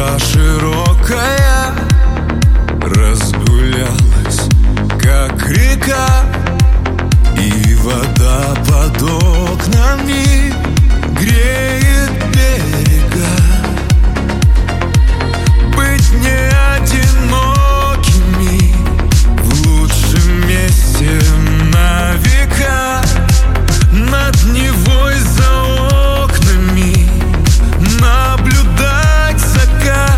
Душа широкая разгулялась, как река, и вода под окнами греет берега. Быть не одинокими в лучшем месте на века. Над Невой за окнами наблюдать закат.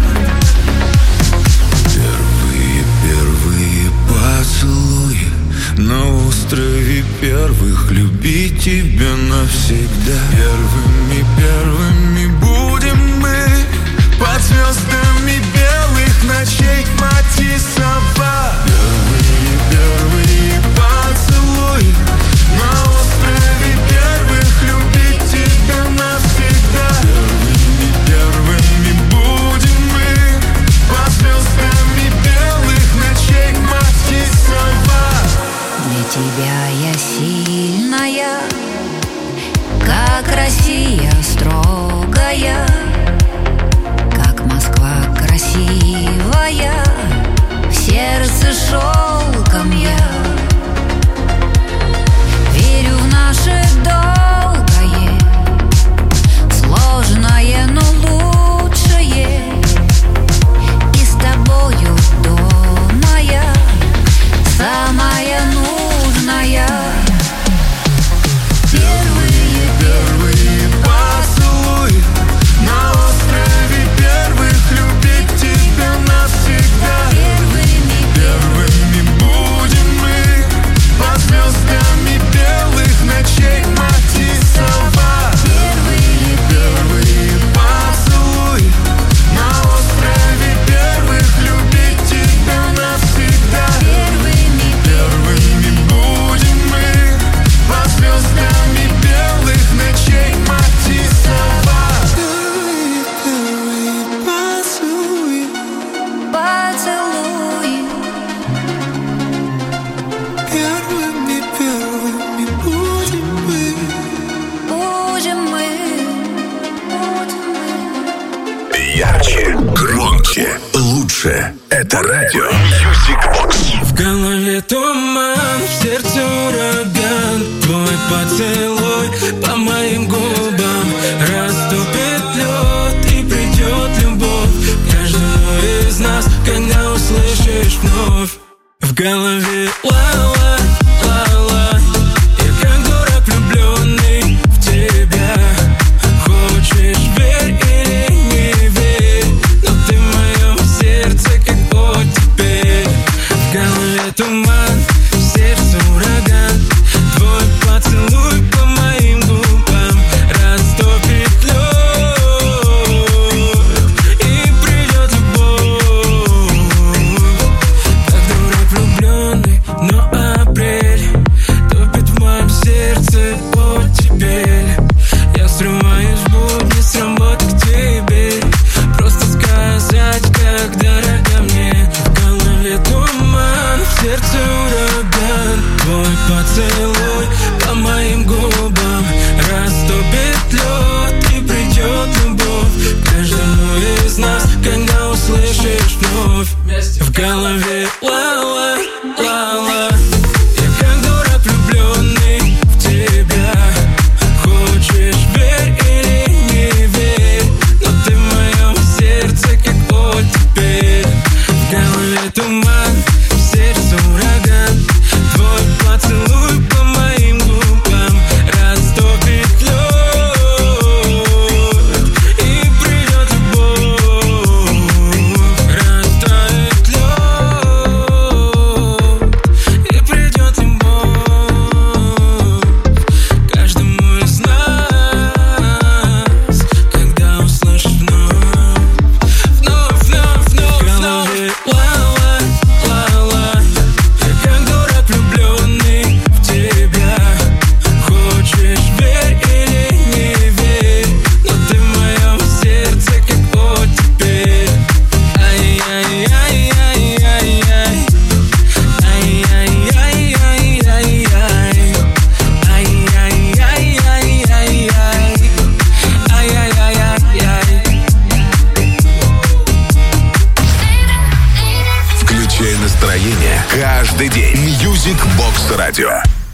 Первые поцелуи на острове первых, любить тебя навсегда. Первыми будем мы под звездами белых ночей Матисова. Первые поцелуи на острове первых, любить тебя навсегда. Первыми будем мы под звездами белых ночей Матисова. Для тебя я сильная, как Россия строгая, как Москва красивая, в сердце шелком я. Верю в наше долгое, сложное, но лучшее. И с тобою дома я самая нужная. Первые поцелуи на острове первых, любить тебя навсегда. Первыми будем мы под звездами белых ночей Матисова. Первые поцелуи на острове первых, любить тебя навсегда. Первыми будем мы под звездами белых ночей Матисова. Первые поцелуи. Поцелуй. Первыми будем мы. Будем мы. Ярче, громче, лучше. Это радио Music Box. В голове туман, в сердце ураган. Твой поцелуй по моим губам растопит лед и придет любовь к каждому из нас, когда услышишь вновь. В голове ла-ла, ла-ла. Я как дурак влюбленный в тебя. Хочешь верь или не верь, но ты в моем сердце как оттепель. В голове туман, в сердце ураган. Твой поцелуй по моим губам растопит лед и придет любовь. Как дурак влюбленный, но радио.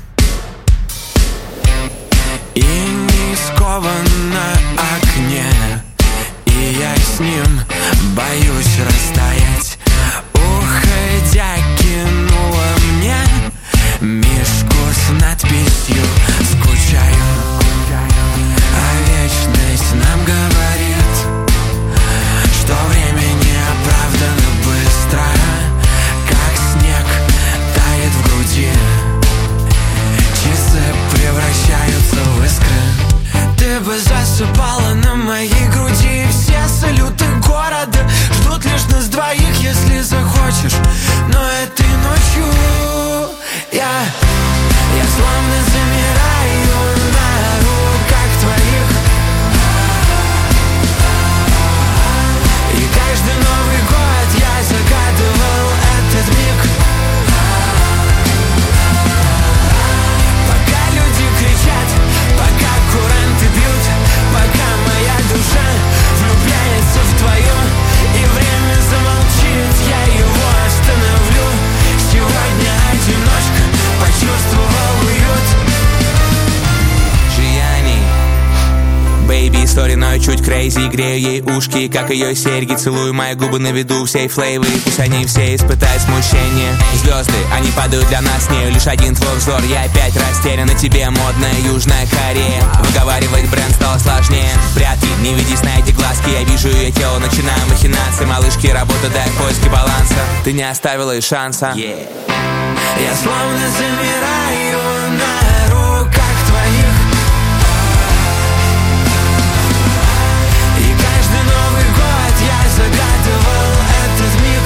И не скован на окне, и я с ним боюсь растаять. Уходя, кинула мне мишку с надписью «Скучаю». А вечность нам говорит, что время неоправданно быстро, как снег тает в груди. Часы превращаются в искры. Ты бы засыпала на моей груди. Все салюты города ждут лишь нас двоих, если захочешь. Но этой ночью я словно замираю на руках твоих. И каждый Новый год я загадывал этот миг. Пока люди кричат, пока куранты бьют, пока моя душа влюбляется в твою, и время замолчит, я его остановлю. Сегодня одиночка почувствовал уют. Джияни, бэйби, сториной чуть крейзи. Грею ей ушки, как ее серьги. Целую мои губы на виду всей флейвы. Пусть они все испытают смущение. Звезды, они падают для нас с нею. Лишь один твой взор, я опять растерян. На тебе модная Южная Корея. Выговаривать бренд стало сложнее. Прятки, не ведись на эти глазки. Я вижу ее тело, начинаю махинации. Малышки, работа, дай в поиске баланса. Ты не оставила и шанса. Я словно замираю на руках твоих. И каждый Новый год я загадывал этот миг.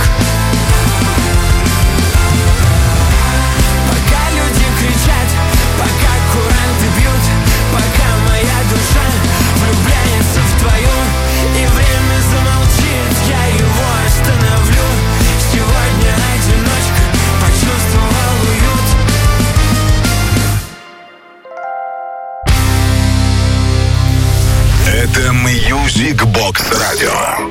Пока люди кричат, пока куранты бьют, пока моя душа влюбляется в твою, и время замолчит, я его остановлю. Сегодня одиночка почувствовал уют. Это Music Box Radio.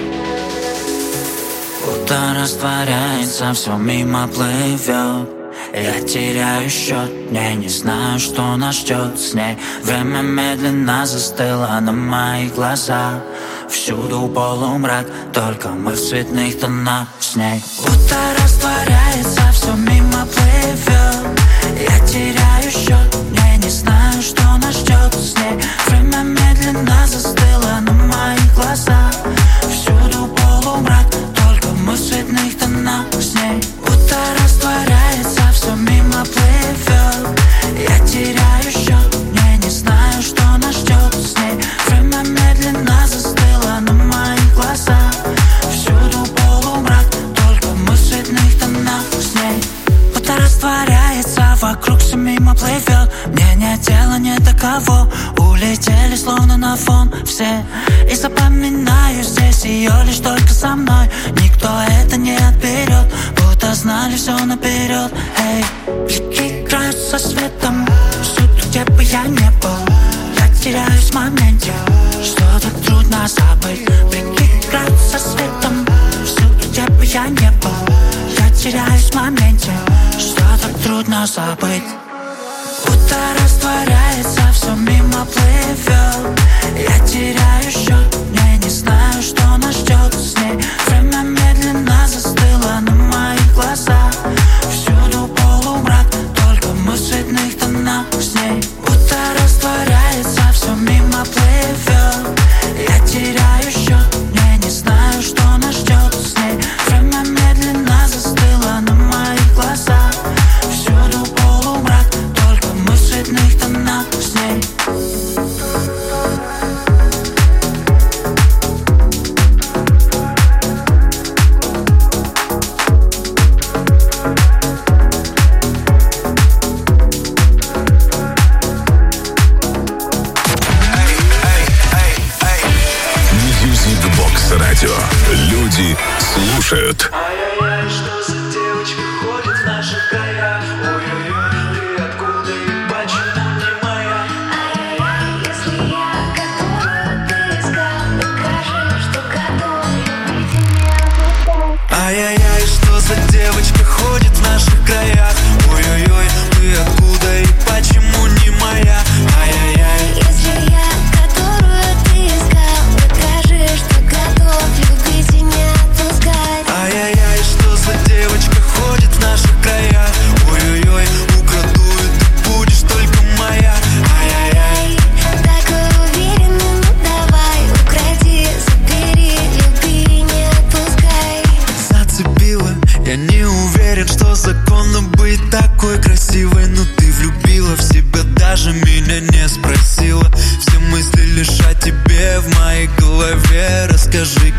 Будто растворяется, все мимо плывет. Я теряю счет, я не знаю, что нас ждет с ней. Время медленно застыло на моих глазах. Всюду полумрак, только мы в цветных тонах с ней. Будто растворяется, все мимо плывет. Я теряю счет, я не знаю, что нас ждет с ней. Время медленно застыло на моих глазах. Всюду полумрак, только мы в цветных тонах с ней. Будто растворяется, все мимо плывет. Я теряю счет, я не знаю, что нас ждет с ней. Время медленно застыло на моих глазах. Всюду полумрак, только мы в цветных тонах с ней. Будто растворяется, вокруг все мимо плывет. Мне нет дела ни до кого. Улетели словно на фон все. И запоминаю здесь ее лишь только со мной. Никто это не отберет, будто знали все наперед. Эй, блики играют со светом. Всюду, где бы я не был, я теряюсь в моменте. Что так трудно забыть. Блики играют со светом. Всюду, где бы я не был, я теряюсь в моменте. Что так трудно забыть. Будто растворяется, все мимо плывет. Я теряю счет, я не знаю, что нас ждет с ней. Время медленно застыло на моих глазах. Всюду полумрак, только мы в цветных тонах с ней. Будто растворяется, все мимо плывет. Я теряю счет, я не знаю, что нас ждет с ней. Время медленно застыло на моих глазах. Всюду полумрак, только мы в цветных тонах с ней. Music Box Radio. Люди слушают. Ай-яй-яй, что за девочка ходит в наших краях? Ой-ой-ой, ты откуда и почему не моя? Ай-яй-яй, если я которую ты искал, докажи, что готов любить и не отпускать. Ай-яй-яй, что за девочка ходит в наших краях? Ой-ой-ой, ты откуда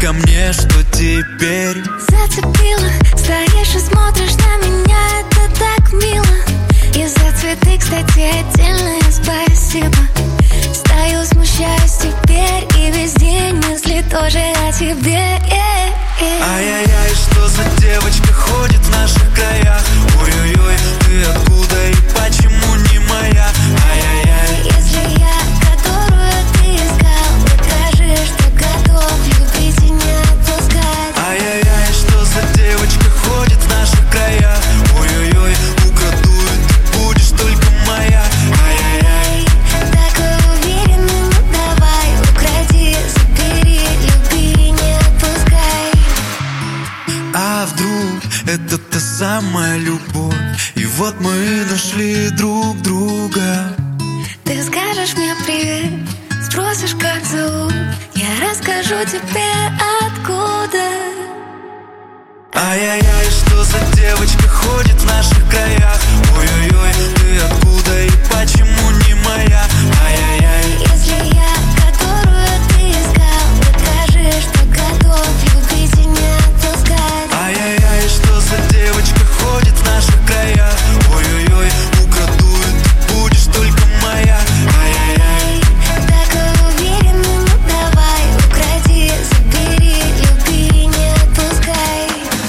ко мне, что теперь? Зацепила, стоишь и смотришь на меня, это так мило. И за цветы, кстати, отдельное спасибо. Стою, смущаюсь теперь, и весь день мысли тоже о тебе. Ай-яй-яй, что за девочка ходит в наших краях? Ой-ой-ой, ты откуда и почему не моя? Ай-яй-яй. Если я, которую ты искал, докажи, что готов любить и не отпускать. Ай-яй-яй, что за девочка ходит в наших краях? Ой-ой-ой, украду, и ты будешь только моя. Ай-яй-яй. Такой уверенный, ну давай, укради, забери, люби и не отпускай. А вдруг это та самая любовь? И вот мы нашли друг друга. Ты скажешь мне привет, спросишь, как зовут, я расскажу тебе откуда. Ай-яй-яй, что за девочка ходит в наших краях? Ой-ой-ой, ты откуда и почему не моя? Ай-яй-яй. Если я, которую ты искал, докажи, что готов любить и не отпускать. Ай-яй-яй, что за девочка ходит в наших краях? Ой-ой-ой, украду, и ты будешь только моя. Ай-яй-яй. Такой уверенный, ну давай, укради, забери, люби и не отпускай.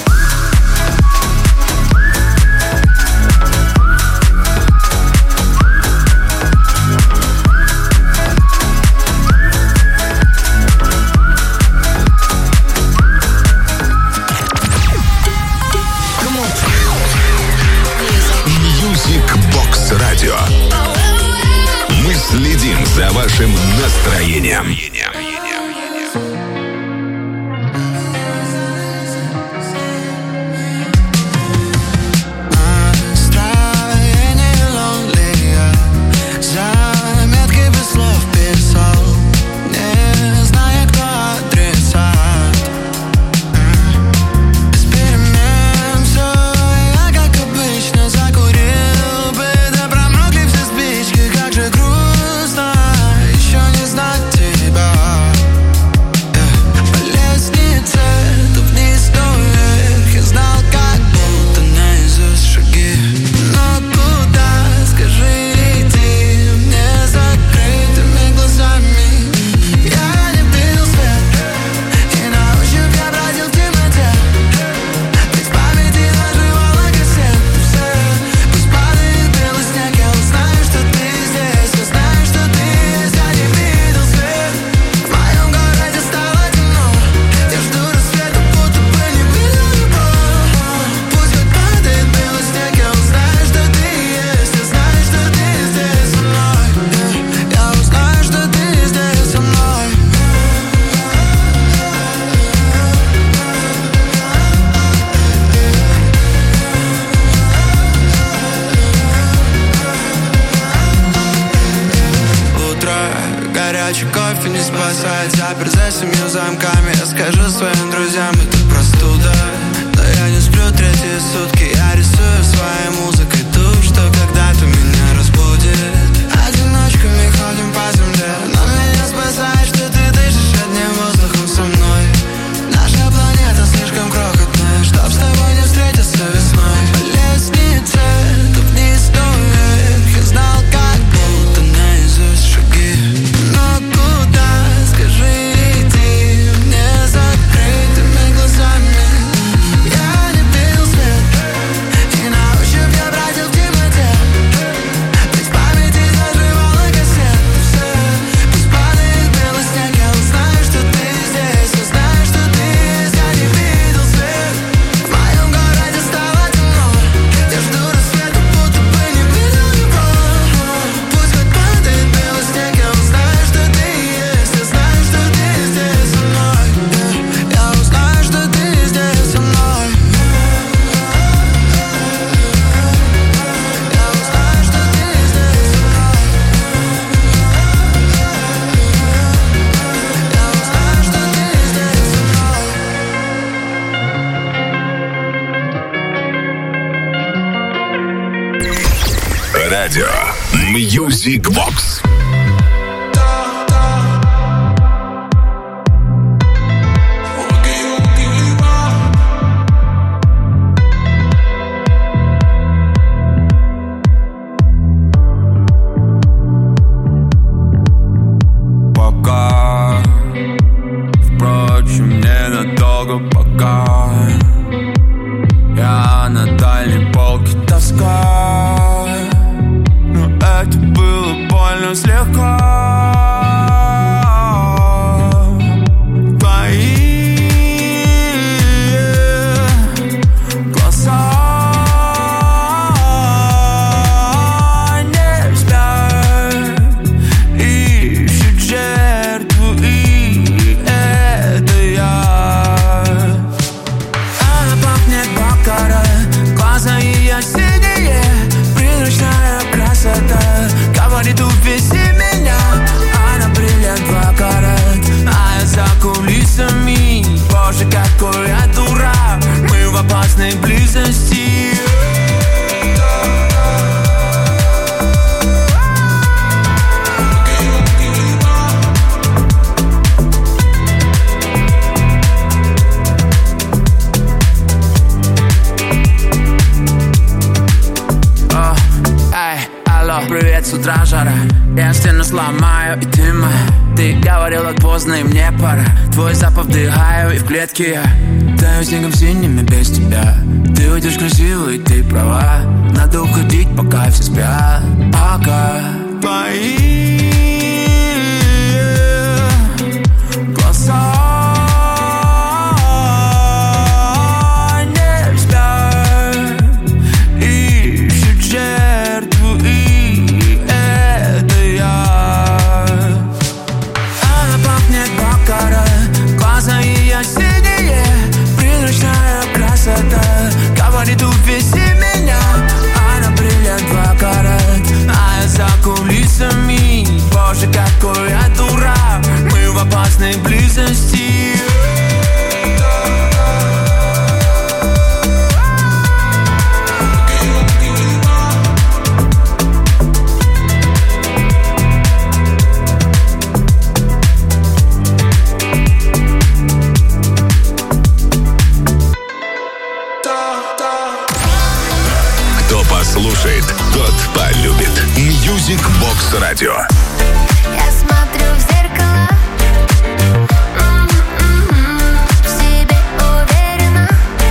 Music Box Radio. Мы следим за вашим настроением. Настроение lonely, заметки без слов писал, не зная, кто адресат. Без перемен всё, я как обычно закурил бы, да промокли все спички, как же грустно еще не знать тебя. По лестнице то вниз, то вверх, я знал, как будто наизусть шаги. Но куда, скажи, идти мне закрытыми глазами? Я не видел свет, и на ощупь я бродил в темноте. Ведь в памяти заживала кассета все. Пусть падает белый снег, я узнаю, что ты здесь. Я знаю, что ты есть, я не видел свет. В моем городе стало темно, я жду рассвета, будто бы не видел его. Пусть хоть падает белый снег, я узнаю, что ты есть. Я знаю, что ты здесь со мной. Я узнаю, что ты здесь со мной. Утро, горячий кофе не спасает, запер за 7 замками. Я скажу своим друзьям, это простуда, но я не сплю третьи сутки. Я рисую своей музыкой ту, что когда-то меня разбудит. Одиночками ходим по земле, но меня спасает, что ты дышишь одним воздухом со мной. Наша планета слишком крохотная, чтоб с тобой не встретиться весной. По лестнице то вниз, то вверх, я знал, как будто наизусть шаги. Но куда, скажи, идти мне закрытыми глазами? Я не видел свет, и на ощупь я бродил в темноте. Ведь в памяти заживала кассета все. Пусть падает белый снег, я узнаю, что ты здесь. Я знаю, что ты есть, я не видел свет. В моем городе стало темно, я жду рассвета, будто бы не видел его. Пусть хоть падает белый снег, я узнаю, что ты есть. Я знаю, что ты здесь со мной. Я узнаю, что ты здесь со мной. Я узнаю, что ты здесь со мной. Я узнаю, что ты здесь со мной. Радио Music Box. немного пока. Я на дальней полке тоска, но это было больно слегка. Говорит, увези меня. Она бриллиант в карат, а я за кулисами. Боже, какой я дурак. Мы в опасной близости. Привет, с утра жара. Я стену сломаю, и ты моя. Ты говорила поздно, и мне пора. Твой запах вдыхаю, и в клетке я таю снегом синим и без тебя. Ты уйдешь красивый, ты права. Надо уходить, пока все спят. Пока твои глаза не спят, ищут жертву, и это я. Она пахнет бакара, глаза ее синие, призрачная красота. Говорит, увези меня. Она бриллиант в карат, а я за кулисами. Боже, какой я дурак. Мы в опасной близости. Слушает, тот полюбит. Music Box Radio. Я смотрю в зеркало, в себе уверена.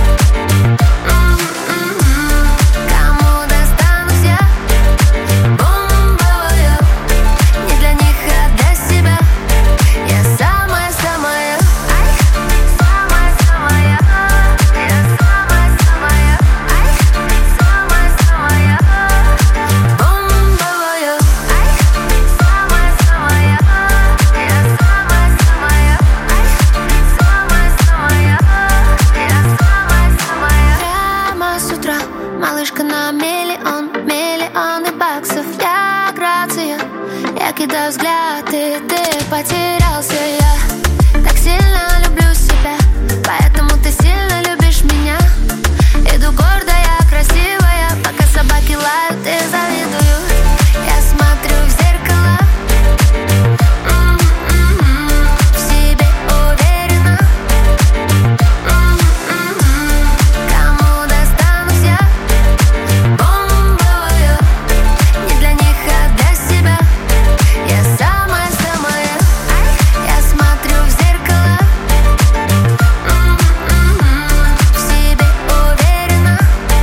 Кому достанусь я? Бомбовая. Не для них, а для себя. Я самая-самая. Ай, самая-самая. Я самая-самая. Ай, самая-самая. Бомбовая. Ай, самая-самая. Я самая-самая. Ай, самая-самая. Я самая-самая. Прямо с утра малышка на миллионы баксов. Я грация, я кидаю взгляд, и ты потерялся. Я так сильно люблю себя, поэтому ты сильно любишь меня. Иду гордая, красивая, пока собаки лают и завидуют. Я смотрю в зеркало, в себе уверена. Кому достанусь я? Бомбовая. Не для них, а для себя. Я самая-самая. Ай, я смотрю в зеркало, в себе уверена.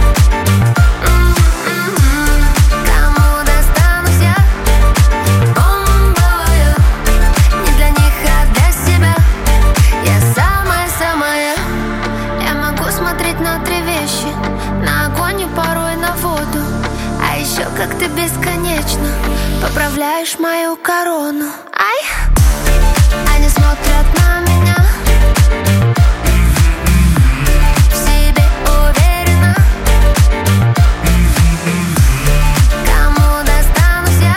Кому достанусь я? Бомбовая. Не для них, а для себя. Я самая-самая. Я могу смотреть на три вещи: на огонь и порой на воду. А еще как ты бесконечно поправляешь мою корону. Ай, они смотрят на меня, в себе уверена. Кому достанусь я?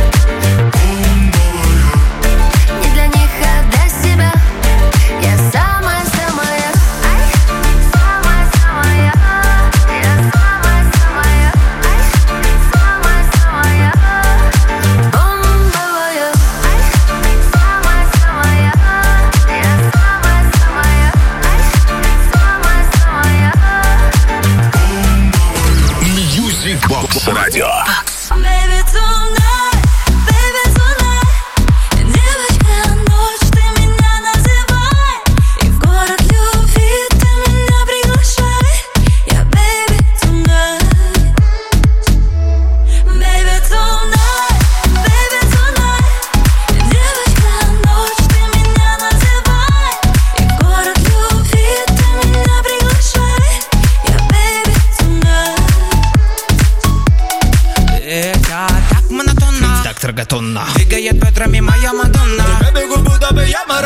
Не для них, а для себя. Я самая-самая. Ай, самая-самая. Я самая-самая. Ай, самая-самая. Бомбовая.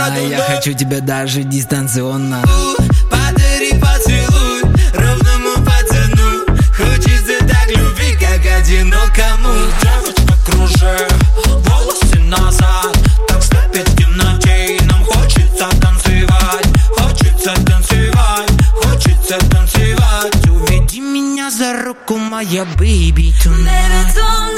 городу. Я хочу тебя даже дистанционно. Подари поцелуй ровному пацану. Хочется так любви, как одинокому. Девочка, кружи волосы назад. Так слепит в темноте, и нам хочется танцевать. Хочется танцевать, хочется танцевать. Уведи меня за руку, моя baby, tonight.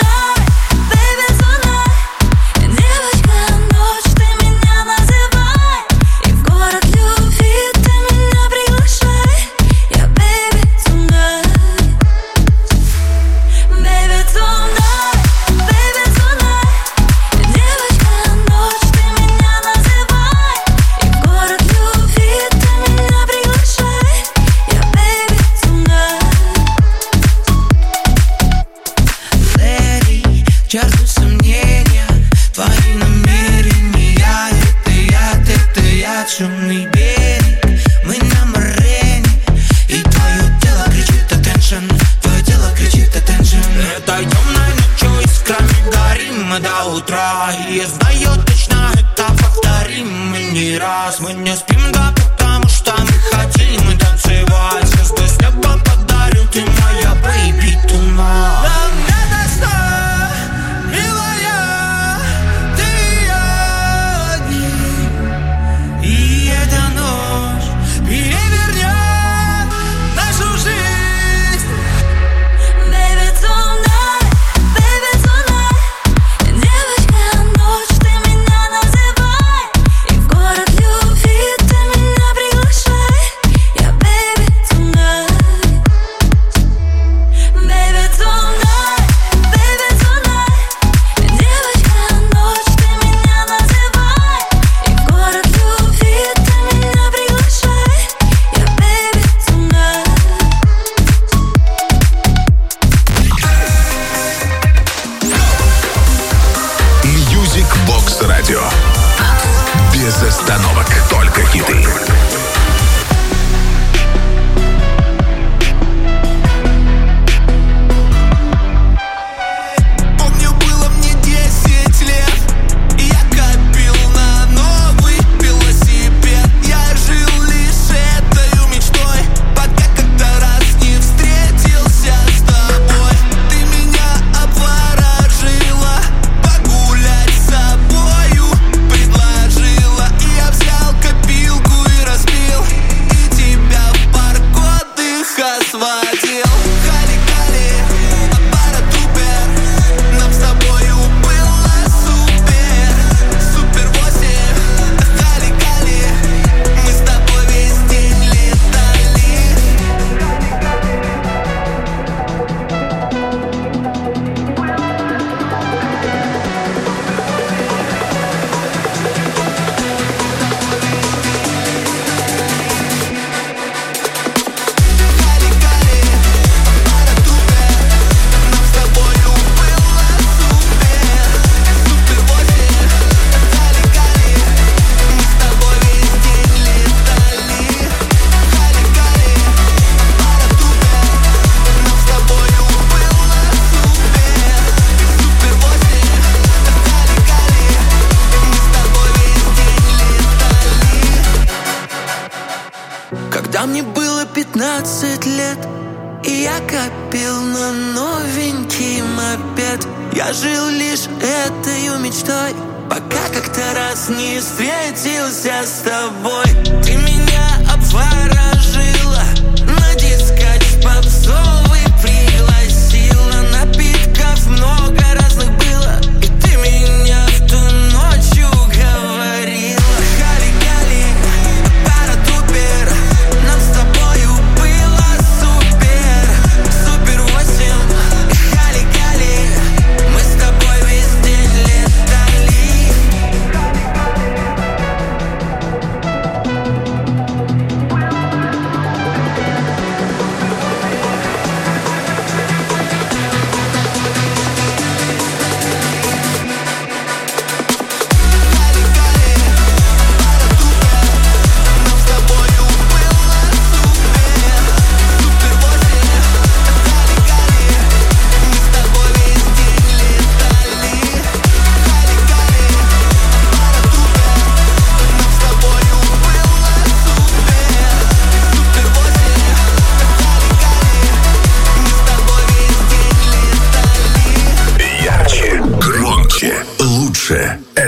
Чувствую сомнения, твои намерения. Это я, шумный берег. Мы на морене, и твое тело кричит attention. Твое тело кричит attention. Этой темной ночью искрами горим мы до утра. И я знаю точно, это повторим мы не раз. Мы не спим, да, потому что мы хотим танцевать. Звезды с неба подарю, ты моя baby, tonight. Нам надо снова, милая, ты и я одни. И эта ночь перевернет нашу жизнь. Baby tonight, baby tonight. Девочка, ночь, ты меня называй. И в город любви ты меня приглашай. Я baby tonight. Baby tonight, baby tonight. Девочка, ночь, ты меня называй. И в город любви ты меня приглашай. Я baby tonight. Music Box Radio. Без остановок, только хиты. Помню, было мне 10 лет, и я копил на новый велосипед. Я жил лишь этой мечтой, пока как-то раз не встретился с тобой. Ты меня обворожила, погулять с собою предложила. И я взял копилку и разбил, и тебя в парк отдыха сводил. Кали-кали, аппарат-тупер, нам с тобою было супер. Супер 8, кали-кали, мы с тобой весь день летали. Кали-кали, аппарат-тупер, нам с тобою было супер. Супер 8, кали-кали, мы с тобой весь день летали. Кали-кали, аппарат-тупер, нам с тобою было супер. Супер 8, кали-кали, мы с тобой весь день летали. Когда мне было 15 лет, и я копил на новенький мопед, я жил лишь этой мечтой, пока как-то раз не встретился с тобой. Ты меня обворожила, на дискач попсовый пригласила. Напитков много разных было, и ты меня в ту ночь уговорила. Кали-кали, аппарат-тупер, нам с тобою было супер. Супер 8, кали-кали, мы с тобой весь день летали.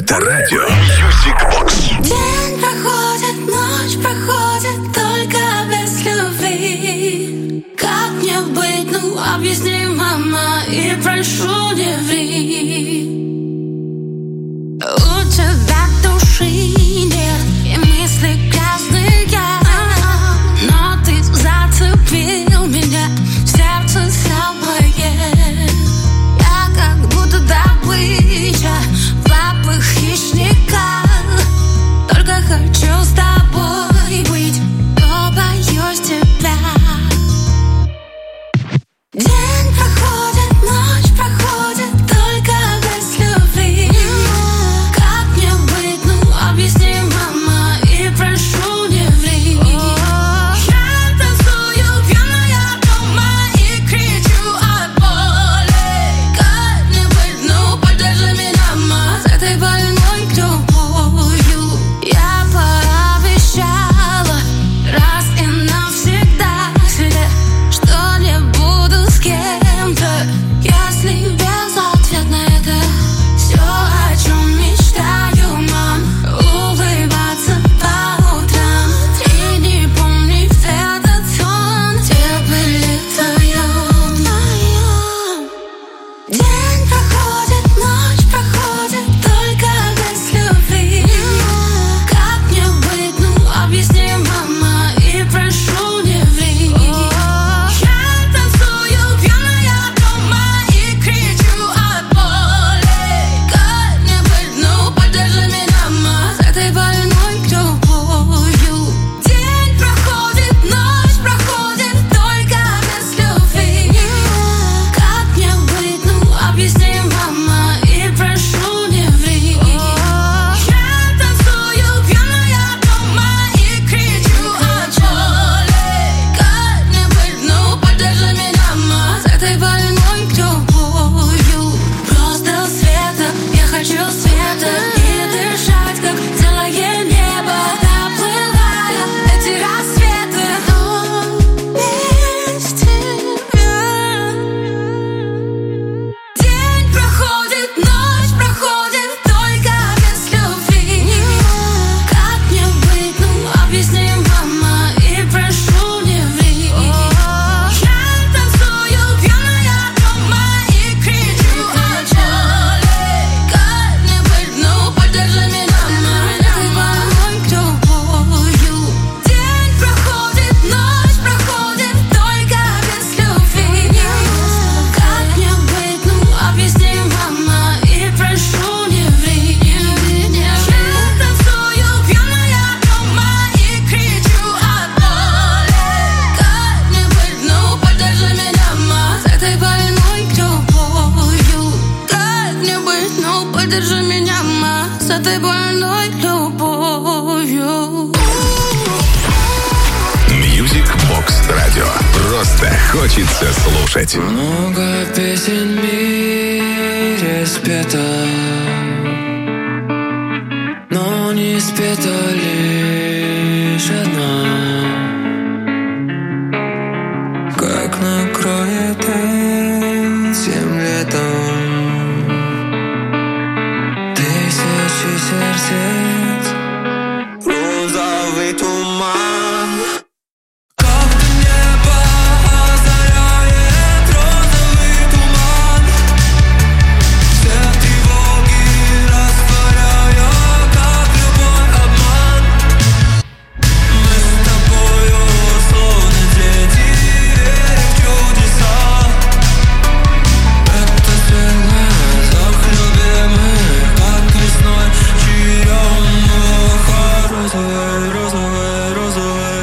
Это радио Music Box. День проходит, ночь проходит, только без любви. Как мне быть, ну объясни, мама, и прошу, не ври. У тебя души нет, и мысли грязные, но ты зацепил меня, сердце слабое. Я как будто добыча в лапах хищника. Только хочу с тобой быть, но боюсь тебя. День проходит, ночь проходит, только без любви. Как мне быть, ну объясни, мама, и прошу, не ври. Я танцую пьяная дома и кричу от боли. Как мне быть, ну поддержи меня, ма, с этой больной любовью. Я пообещала раз и навсегда себе, что не буду с кем-то, если без ответа на это все, о чем мечтаю, мам, улыбаться по утрам и не помнить этот сон, где были вдвоем. День проходит, ночь проходит, только без любви. Как мне быть, ну объясни, мама, и прошу, не ври. Я танцую пьяная дома и кричу от боли. Как мне быть, ну поддержи меня, ма, с этой больной любовью. День проходит, ночь проходит, только без любви. Как мне быть, ну объясни, мама, и прошу, не ври. Я танцую пьяная дома и кричу от боли. Как мне быть, ну поддержи меня, ма, с этой больной любовью. Просто света, я хочу света и дышать, как целое небо, доплывая эти рассветы, но без тебя. День проходит, ночь проходит, только без любви. Как мне быть, ну объясни, мама, и прошу, не ври. Я танцую пьяная дома и кричу от боли. Как мне быть, ну поддержи меня, ма, с этой больной любовью. День проходит, ночь проходит, только без любви. Как мне быть, ну объясни, мама, и прошу, не ври. Я танцую пьяная дома и кричу от боли. Как мне быть, ну поддержи меня, ма, с этой больной любовью. Как мне быть, ну поддержи меня, ма, с этой больной любовью. Music Box Radio. Просто хочется слушать. Много песен в мире спето, но не спета лишь одна. Как накроет этим летом тысячи сердец розовый туман. Как небо озаряет розовый туман, все тревоги растворяя, как любой обман. Мы с тобою словно дети, верим в чудеса. Это сильный запах любимых, как весной черемуха. Розовый, розовый, розовый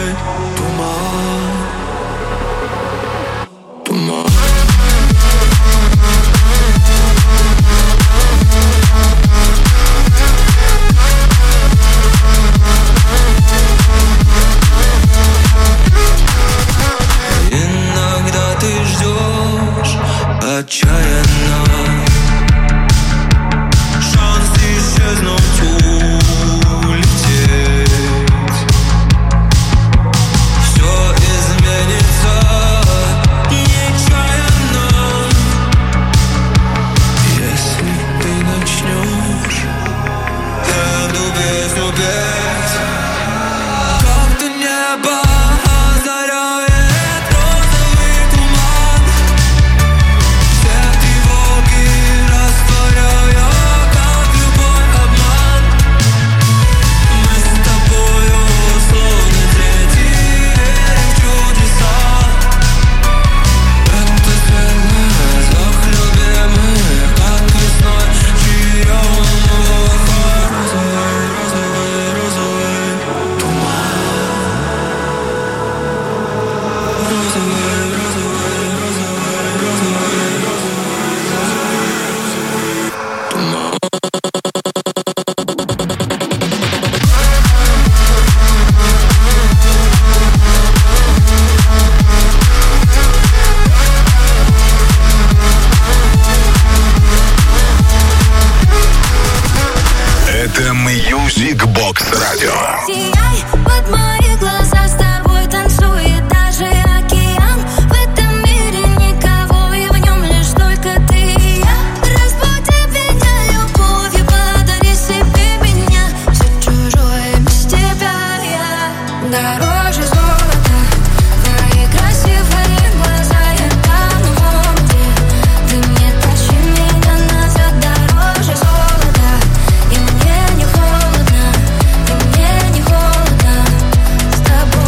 дороже золота. Твои красивые глаза, я тону в омуте. Ты мне тащи меня назад, дороже золота. И мне не холодно, и мне не холодно с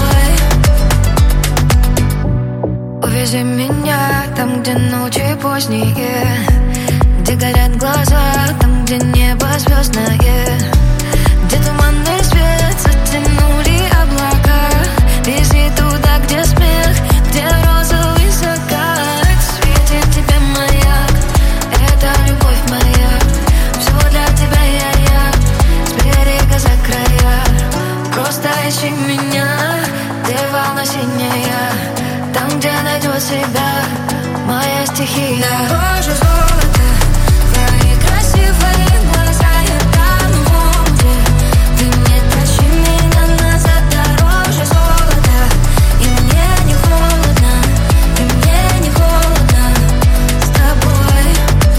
тобой. Увези меня там, где ночи поздние, где горят глаза, там, где небо звездное, где туманный свет затянули облака. Вези туда, где смех, где розовый закат. Светит тебе маяк, это любовь моя. Все для тебя я с берега за края. Просто ищи меня, где волна синяя, там, где найдет себя моя стихия. Дороже золота, твои красивые глаза, я тону в омуте. Ты мне тащи меня назад, дороже золота. И мне не холодно, и мне не холодно с тобой.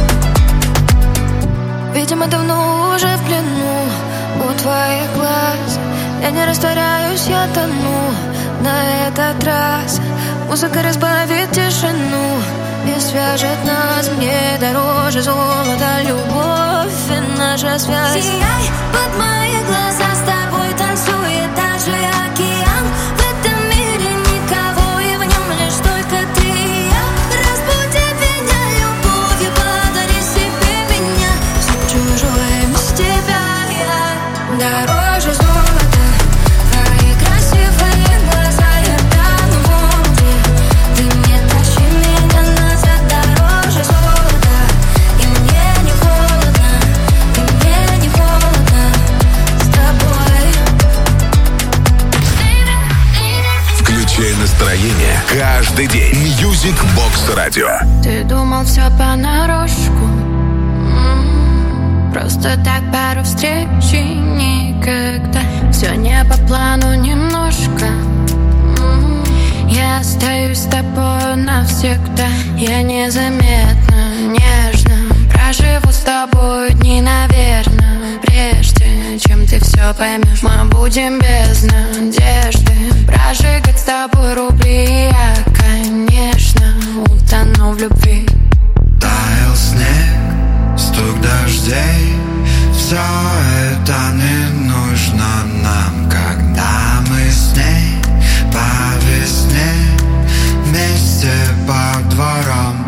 Видимо, давно уже в плену у твоих глаз. Я не растворяюсь, я тону на этот раз. Музыка разбавит тишину и свяжет нас. Мне дороже золота любовь и наша связь. Сияй под мои глаза, с тобой танцует даже океан. В этом мире никого, и в нем лишь только ты и я. Разбуди меня любовью, подари себе меня. Все чужое без тебя я дороже золота. Твои красивые глаза, я тону в омуте. Ты мне тащи меня назад, дороже золота. И мне не холодно, и мне не холодно с тобой. Включай настроение каждый день. Music Box Radio. Ты думал все понарошку, просто так пару встреч и никогда. Все не по плану немножко. Я остаюсь с тобой навсегда. Я незаметно, нежно проживу с тобой дни, наверное. Прежде чем ты все поймешь, мы будем без надежды прожигать с тобой рубли. Я, конечно, утону в любви. Таял снег, стук дождей. Все это не нужно нам, когда мы с ней по весне вместе по дворам.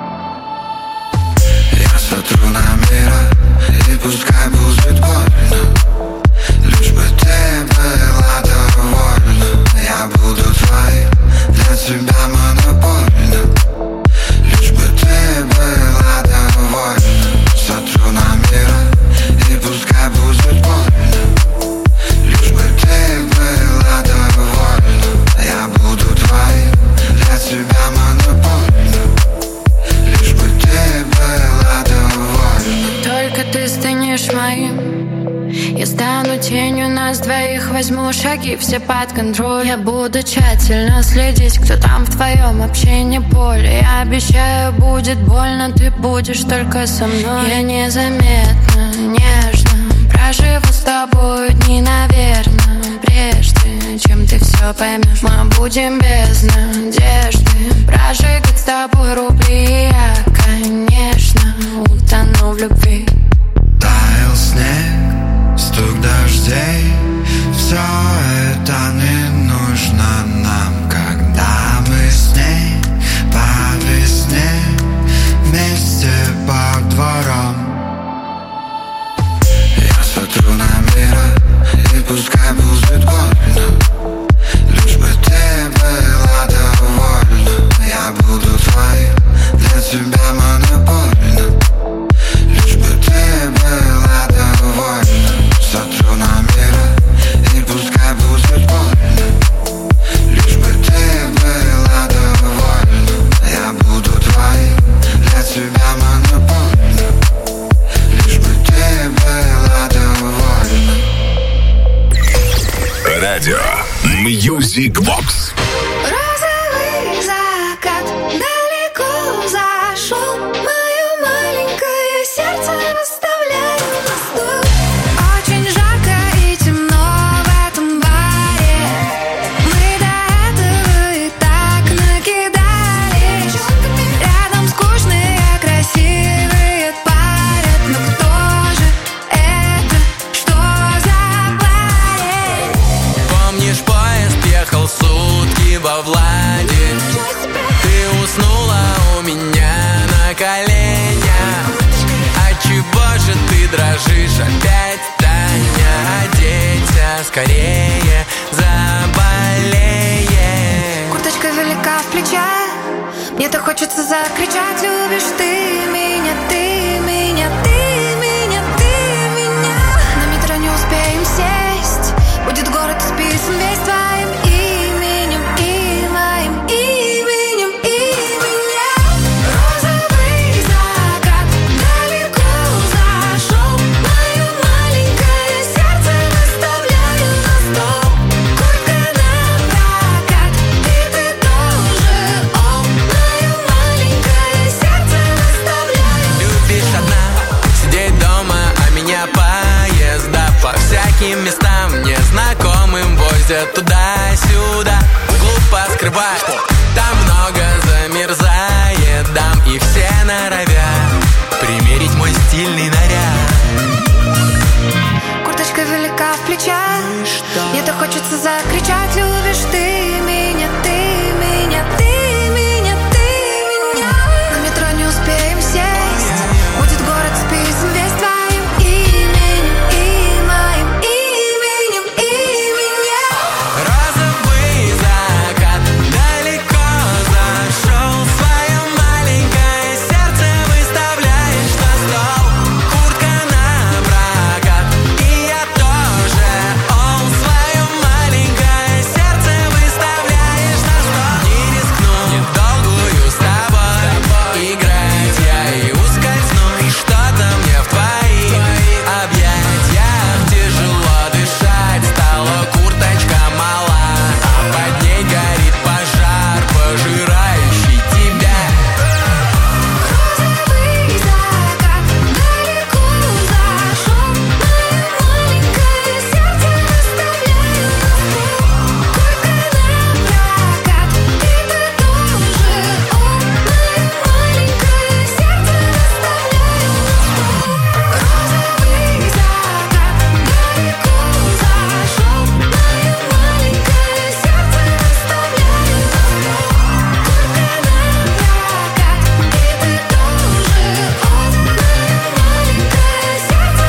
Я смотрю на мир, и пускай будет больно, лишь бы ты была довольна. Я буду твоим, для тебя монопольно, лишь бы ты была довольна. Смотрю на мир, и пускай будет больно, лишь бы ты была довольна. Я буду твоим, для тебя монопольно, лишь бы ты была довольна. Только ты станешь моим, я стану тенью нас двоих. Возьму шаги все под контроль. Я буду тщательно следить, кто там в твоем общении поле. Я обещаю, будет больно, ты будешь только со мной. Я незаметно, нежно проживу с тобой дни, наверное. Прежде чем ты все поймешь, мы будем без надежды прожигать с тобой рубли. Я, конечно, утону в любви. Таял снег, стук дождей. Все это не нужно нам, когда мы с ней по весне вместе по дворам. Я смотрю на мир, и пускай будет больно, лишь бы ты была довольна. Я буду твоим, для тебя монопольно, лишь бы ты была довольна. Смотрю на мир, и пускай будет больно, лишь бы ты была довольна. Я буду твоим, для тебя монопольно, лишь бы ты была довольна. Радио Music Box. Розовый закат далеко зашел, мое маленькое сердце выставляет на стол. Очень жарко и темно в этом баре. овладеть. Ты уснула у меня на коленях. Отчего же ты дрожишь опять, Таня? Оденься скорее, заболеешь. Курточка велика в плечах, мне-то хочется закричать. Любишь ты меня, ты меня, ты меня, ты меня. На метро не успеем сесть, будет город исписан весь твоим именем и моим именем и меня. Розовый закат далеко зашел, мое маленькое сердце выставляю на стол. Куртка на прокат, и ты тоже, о, мое маленькое сердце выставляю. Любишь одна сидеть дома, а меня поезда по всяким местам незнакомым возят туда-сюда. Глупо скрывать, там много замерзает дам, и все норовят примерить мой стильный наряд. Курточка велика в плечах, мне-то хочется закричать. Любишь ты меня, ты меня, ты меня, ты меня. На метро не успеем сесть, будет город списан весь твоим именем и моим именем и меня. Розовый закат далеко зашел, свое маленькое сердце выставляешь на стол. Куртка на прокат, и я тоже, о, свое маленькое сердце выставляешь на стол. Не рискну, не в долгую с тобой играть я и ускользну, и что-то мне в твоих объятиях тяжело дышать. Стала курточка мала, а под ней горит пожар, пожирающий тебя. Розовый закат далеко зашел, мое маленькое сердце выставляю на стол. Куртка на прокат, и ты тоже, о, мое маленькое сердце выставляю на стол. Розовый закат далеко зашел, мое маленькое сердце выставляю на стол. Куртка на прокат, и ты тоже, о, мое маленькое сердце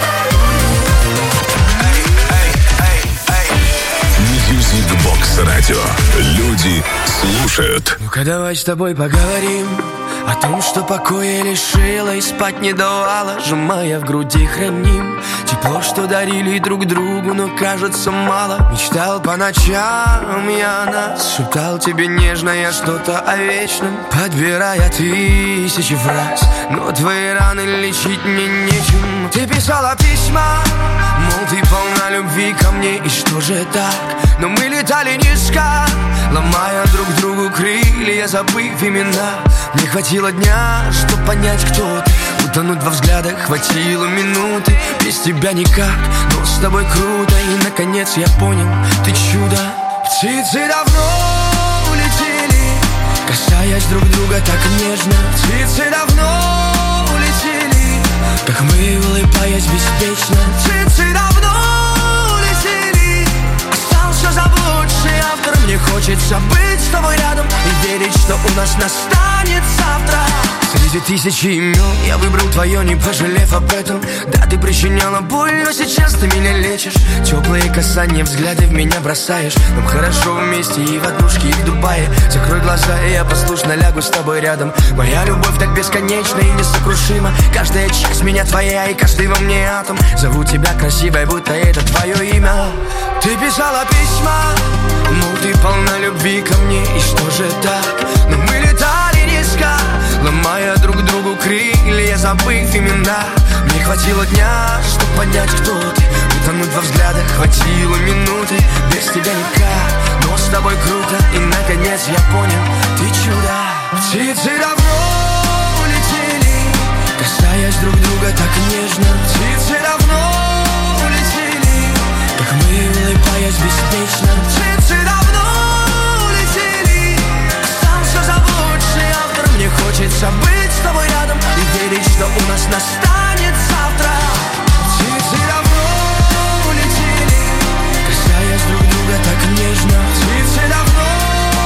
выставляю. Music Box Radio. Люди слушают. Ну-ка давай с тобой поговорим о том, что покоя лишила и спать не давала, сжимая в груди храним. Тепло, что дарили друг другу, но кажется мало. Мечтал по ночам я о нас, шептал тебе нежно я что-то о вечном, подбирая тысячи фраз, но твои раны лечить мне нечем. Ты писала письма, мол, ты полна любви ко мне, и что же так? Но мы летали низко, ломая друг другу крылья, забыв имена. Не хватило дня, чтоб понять, кто ты. Утонуть во взглядах хватило минуты. Без тебя никак, но с тобой круто. И наконец я понял, ты чудо. Птицы давно улетели, касаясь друг друга так нежно. Птицы давно улетели, как мы, улыбаясь беспечно. Птицы давно улетели, остался заблудший автор. Мне хочется быть с тобой рядом и верить, что у нас настанет завтра. Среди тысячи имен я выбрал твое, не пожалев об этом. Да, ты причиняла боль, но сейчас ты меня лечишь. Теплые касания, взгляды в меня бросаешь. Нам хорошо вместе и в однушке, и в Дубае. Закрой глаза, и я послушно лягу с тобой рядом. Моя любовь так бесконечна и несокрушима. Каждая часть меня твоя, и каждый во мне атом. Зову тебя красивой, будто это твое имя. Ты писала письма, мол, ты полна любви ко мне, и что же так? Но мы летали низко, ломая друг другу крылья, забыв имена. Мне хватило дня, чтоб понять, кто ты. Утонуть во взглядах хватило минуты. Без тебя никак, но с тобой круто. И наконец я понял, ты чудо. Птицы давно улетели, касаясь друг друга так нежно. Птицы давно улетели, как мы, улыбаясь беспечно. Птицы давно улетели, остался заблудший автор. Мне хочется быть с тобой рядом и верить, что у нас настанет завтра. Птицы давно улетели, касаясь друг друга так нежно. Птицы давно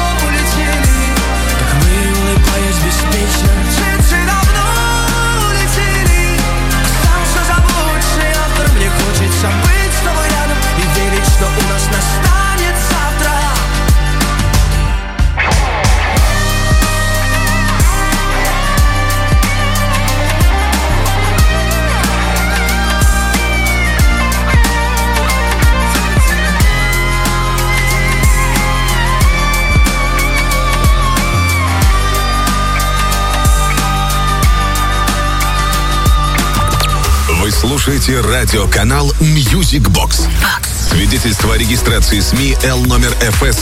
слушаете радиоканал Music Box. Свидетельство о регистрации СМИ Л номер ФС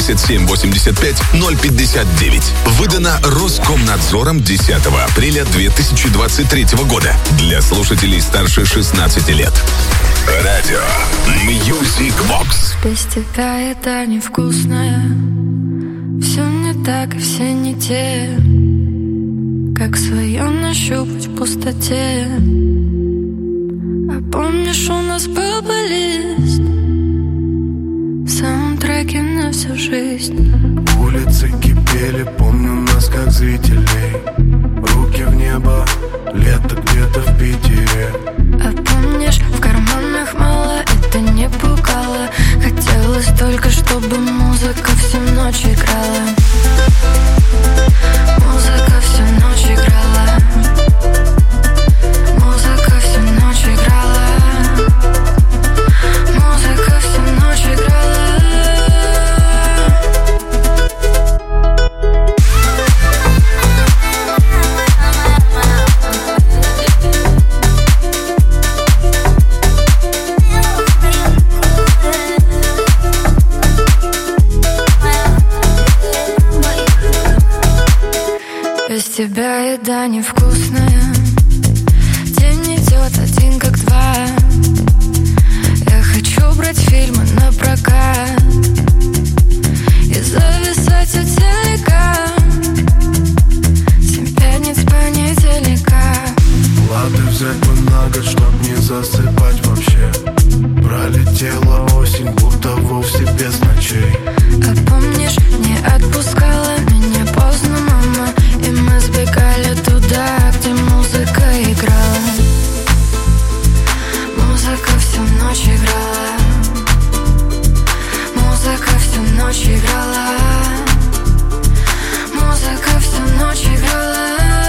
7785-059. Выдано Роскомнадзором 10 апреля 2023 года. Для слушателей старше 16 лет. Радио Music Box. Без тебя еда невкусная. Все не так и все не те. Как свое нащупать в пустоте. А помнишь, у нас был плейлист, саундтреки на всю жизнь. Улицы кипели, помню нас как зрителей. Руки в небо, лето где-то в Питере. А помнишь, в карманах мало, это не пугало. Хотелось только, чтобы музыка всю ночь играла. Музыка всю ночь играла. Музыка всю ночь играла. Музыка всю ночь играла. Без тебя еда невкусная. День идет один как два. Я хочу брать фильмы на прокат и зависать у телека 7 пятниц понедельника. Лады взять бы на год, чтоб не засыпать вообще. Пролетела осень, будто вовсе без ночей. А помнишь, не отпускала меня поздно мама, и мы сбегали туда, где музыка играла. Музыка всю ночь играла. Музыка всю ночь играла. Музыка всю ночь играла.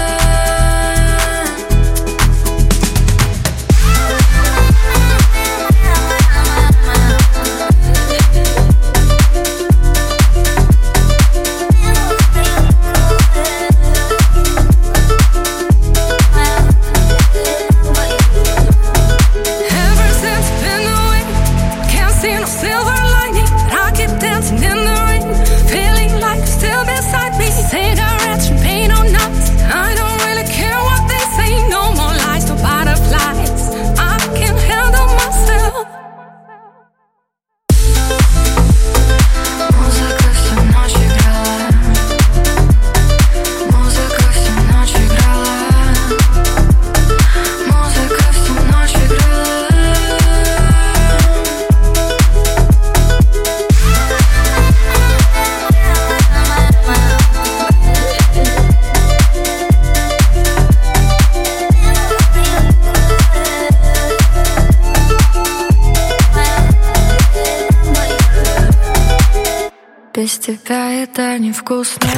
Без тебя еда невкусная.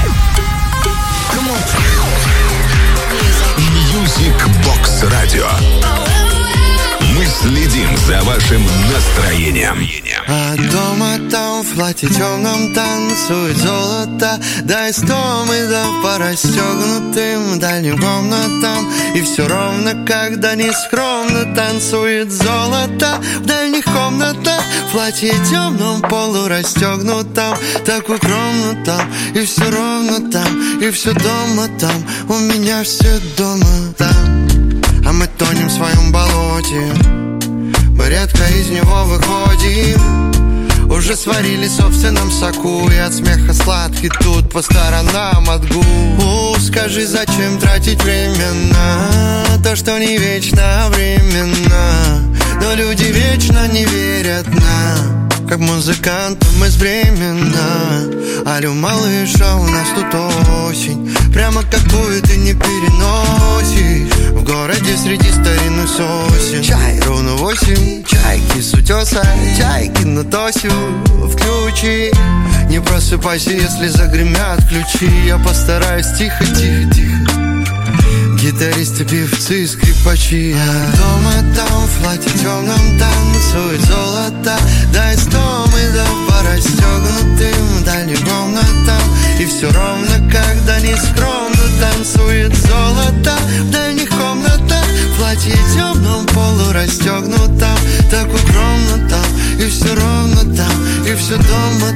Music Box Radio. Мы следим за вашим настроением. А дома там в платье темном танцует золото. Да и стомы да по расстегнутым дальним комнатам. И все ровно, когда нескромно танцует золото в дальних комнатах. В платье темном полурастегнутом, так укромно там. И все ровно там, и все дома там. У меня все дома там. А мы тонем в своем болоте, мы редко из него выходим. Уже сварили в собственном соку, и от смеха сладкий тут по сторонам от губ. Скажи, зачем тратить время на то, что не вечно временно? Но люди вечно не верят нам, как музыкантам из Бремена. Алло, малыша, у нас тут осень, прямо какую ты не переносишь. В городе среди старинных сосен чай ровно 8, чайки с утеса, чайки на тосю. Включи, не просыпайся, если загремят ключи. Я постараюсь тихо, тихо, тихо. Гитаристы, певцы, скрипачи. А дома там в платье темном танцует золото. Да и стомы да по расстегнутым дальним комнатам. И все ровно, когда нескромно танцует золото в дальних комнатах. В платье темном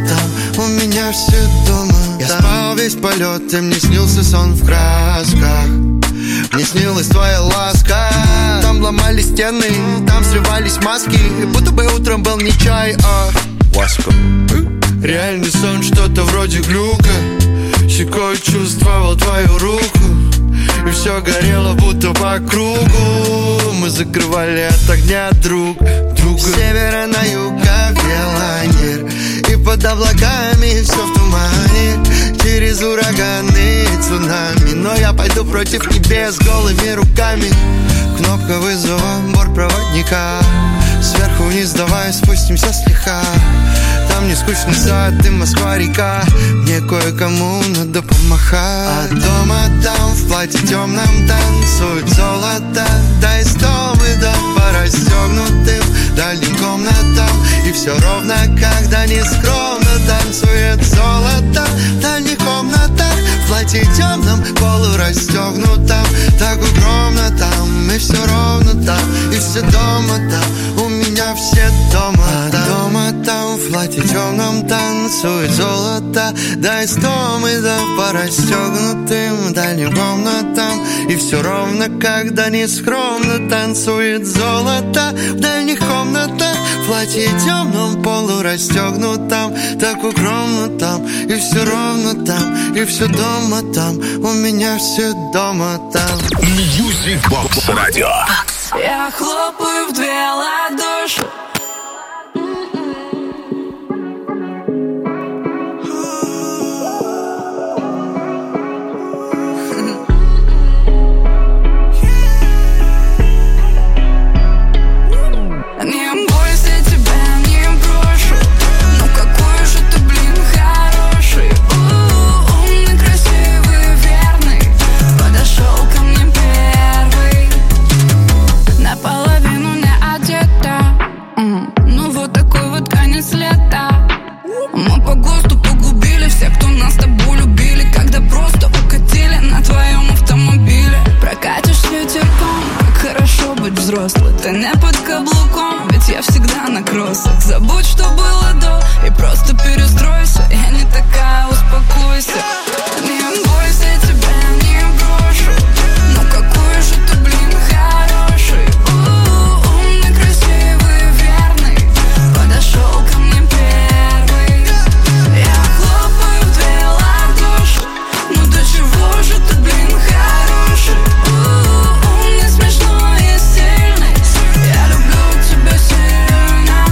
там, у меня все дома. Я спал весь полет, и мне снился сон в красках. Мне снилась твоя ласка. Там ломали стены, там срывались маски, будто бы утром был не чай, а ласка. Реальный сон, что-то вроде глюка. Щекой чувствовал твою руку, и все горело будто по кругу. Мы закрывали от огня друг друга. С севера на юг ветер, и под облаками все в тумане. Через ураганы и цунами, но я пойду против небес голыми руками. Кнопка вызова, бортпроводника. Сверху вниз давай спустимся слегка. Там не скучный сад и Москва-река. Мне кое-кому надо помахать. А дома там в платье темном танцует золото. Да из дома да по расстегнутым дальним комнатам. И все ровно, когда нескромно танцует золото в дальних комнатах. В платье темном, полурастегнутом. Так укромно там, и все ровно там. И все дома там, у меня все дома. А дома там в платье темном танцует золото. Да из дома да по расстегнутым дальним комнатам. И все ровно, когда нескромно танцует золото в дальних комнатах. В платье темном, полурастегнутом. Так укромно там, и все ровно там. И все дома там, у меня все дома там. Music Box Radio. Я хлопаю в две ладоши. Не бойся, тебя не брошу. Ну какой же ты, блин, хороший. Умный, красивый, верный. Подошел ко мне первый. Наполовину не одета. Ну вот такой вот конец лета. Мы по ГОСТу погубили всех, кто нас с тобой любили. Когда просто укатили на твоем автомобиле. Прокатишь ветерком, как хорошо быть взрослым. Ты не под каблуком, ведь я всегда на кроссах. Забудь, что было до, и просто перестройся. Я не такая, успокойся. Не бойся, тебя не брошу. Ну какой же ты, блин, хороший. Умный, красивый, верный. Подошел ко мне первый. Я хлопаю в две ладоши. Ну до чего же ты, блин, хороший. Умный, смешной и сильный. Я люблю тебя сильно.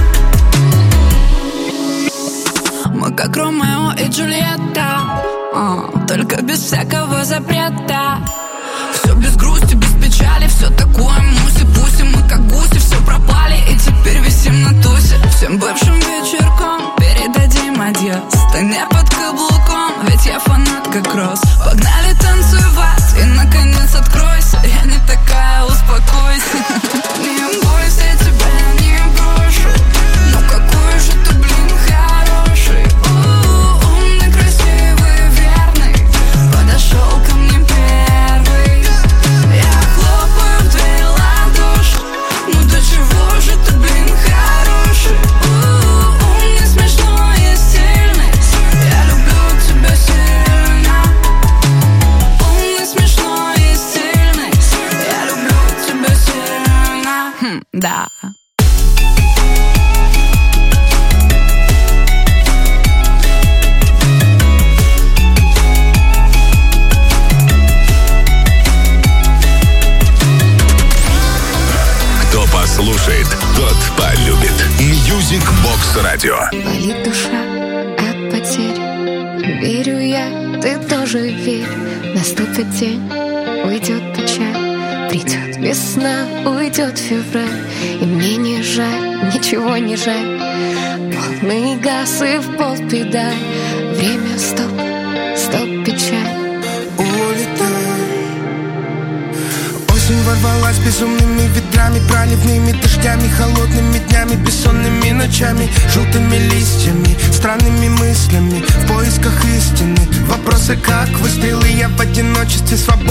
Мы как Ромео и Джульетта, только без всякого запрета. Все без грусти, без печали, все такое муси-пуси. Мы как гуси, все пропали и теперь висим на тусе. Всем бывшим вечерком передадим адьос. Ты не под каблуком, ведь я фанат как Росс. Погнали танцевать и наконец откройся. Я не такая, успокойся. Не бойся, тебя не брошу. Ну какой же ты, блин, хороший. Умный, красивый, верный. Подошел ко мне первый. Я хлопаю в две ладоши. Ну до чего же ты, блин, хороший. Умный, смешной и сильный. Я люблю тебя сильно. Умный, смешной и сильный. Я люблю тебя сильно. Да. Кто послушает, тот полюбит. Music Box Radio. Болит душа от потерь. Верю я, ты тоже верь. Наступит день, уйдет печаль. Придет весна, уйдет февраль. И мне не жаль, ничего не жаль. Полный газ и в пол педаль. Время стоп, стоп, печаль. Осень ворвалась безумными ветрами, проливными дождями, холодными днями, бессонными ночами, желтыми листьями, странными мыслями, в поисках истины. Вопросы как выстрелы, я в одиночестве свободы так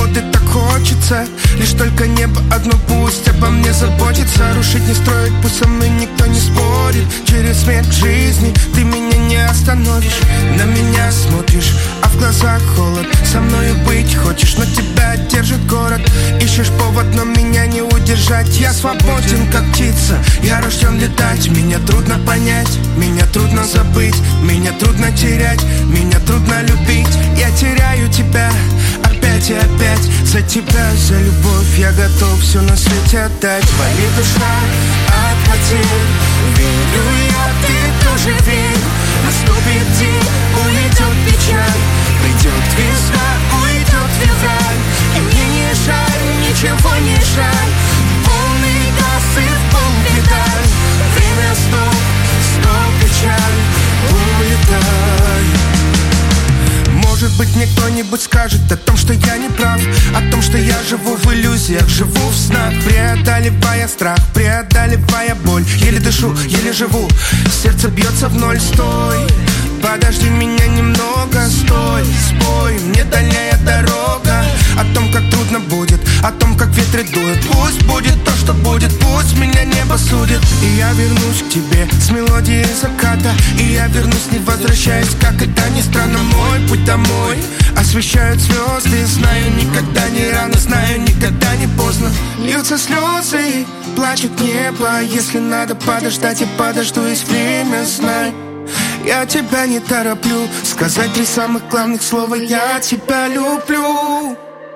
хочется. Лишь только небо одно пусть обо мне заботится. Рушить не строить, пусть со мной никто не спорит. Через смерть жизни ты меня не остановишь. На меня смотришь, а в глазах холод. Со мною быть хочешь, но тебя держит город. Ищешь повод, но меня не удержать. Я свободен, как птица, я рожден летать. Меня трудно понять, меня трудно забыть, меня трудно терять, меня трудно любить. Я теряю тебя опять и опять. За тебя, за любовь я готов все на свете отдать. Болит душа от потерь, верю я, ты тоже верь. Наступит день, уйдет печаль, придет весна, уйдет февраль. И мне не жаль, ничего не жаль. Полный газ и в пол педаль. Время стоп, стоп, печаль, улетай. Может быть, мне кто-нибудь скажет о том, что я не прав, о том, что я живу в иллюзиях, живу в снах, преодолевая страх, преодолевая боль. Еле дышу, еле живу, сердце бьется в ноль. Стой, подожди меня немного, стой, спой мне дальняя дорога. О том, как трудно будет, о том, как ветры дуют. Пусть будет то, что будет, пусть меня небо судит. И я вернусь к тебе с мелодией заката. И я вернусь, не возвращаясь, как это ни странно. Мой путь домой освещают звезды. Знаю, никогда не рано, знаю, никогда не поздно. Льются слезы, плачет небо. Если надо подождать, я подожду, есть время, знай. Я тебя не тороплю, сказать 3 самых главных слова: я тебя люблю.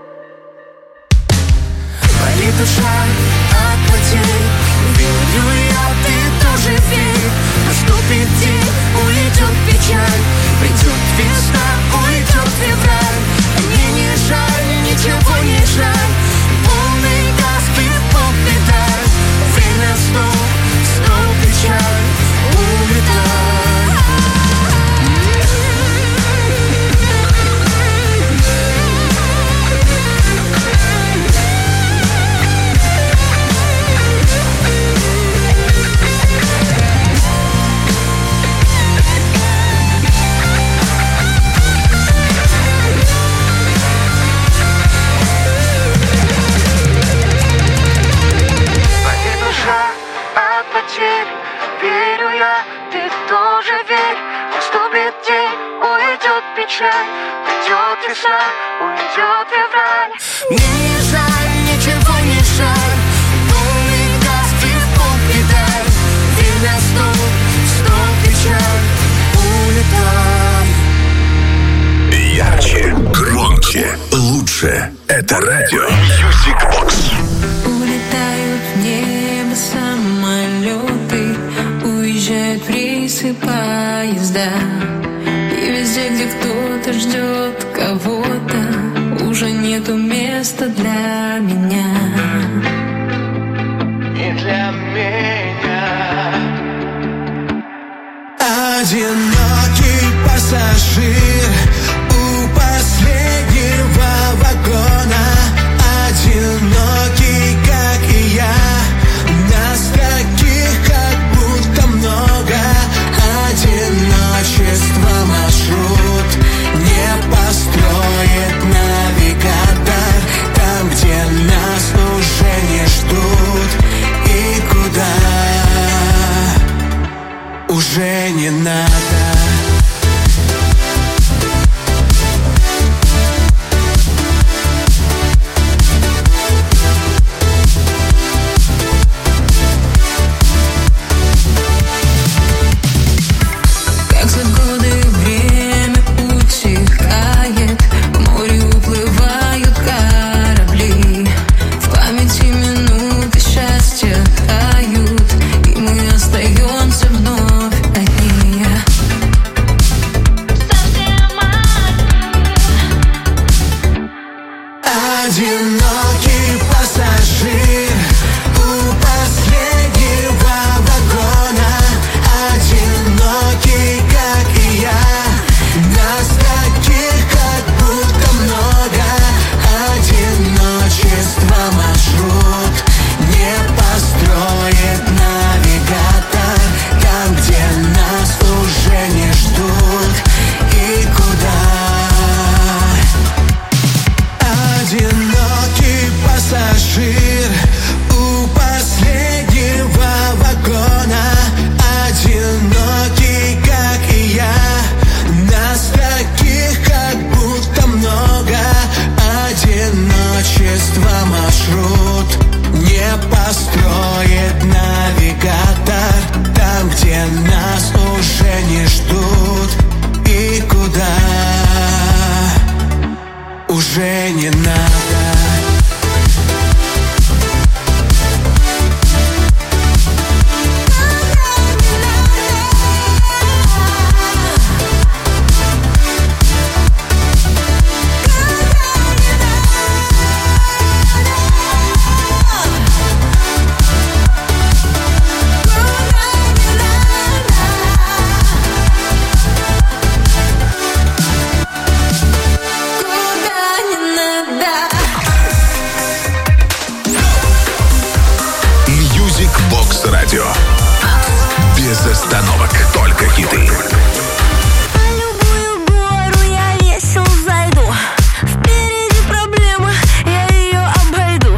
Болит душа от потерь, верю я, ты тоже верь. Наступит день, уйдет печаль, придет весна, уйдет февраль. Мне не жаль, ничего не жаль. Полный газ и в пол педаль. Время стоп, стоп, печаль, улетай. Верю я, ты тоже верь. Наступит день, уйдет печаль, придет весна, уйдет февраль. Мне не жаль, ничего не жаль. Полный газ и в пол педаль. Время стоп, стоп, печаль, улетай. Ярче, громче, лучше. Это радио Music Box. Улетают в небо самолеты, уезжают рейсы, поезда. И везде, где кто-то ждет кого-то, уже нету места для меня. И для меня. Одинокий пассажир